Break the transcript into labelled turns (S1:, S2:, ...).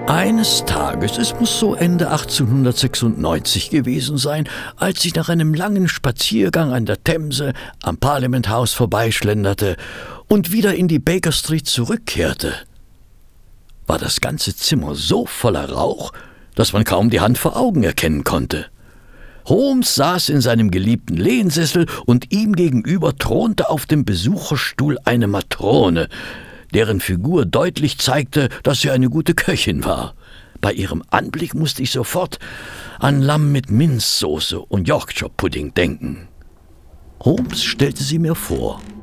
S1: Eines Tages, es muss so Ende 1896 gewesen sein, als ich nach einem langen Spaziergang an der Themse am Parliament House vorbeischlenderte und wieder in die Baker Street zurückkehrte, war das ganze Zimmer so voller Rauch, dass man kaum die Hand vor Augen erkennen konnte. Holmes saß in seinem geliebten Lehnsessel und ihm gegenüber thronte auf dem Besucherstuhl eine Matrone, deren Figur deutlich zeigte, dass sie eine gute Köchin war. Bei ihrem Anblick musste ich sofort an Lamm mit Minzsoße und Yorkshire Pudding denken. Holmes stellte sie mir vor.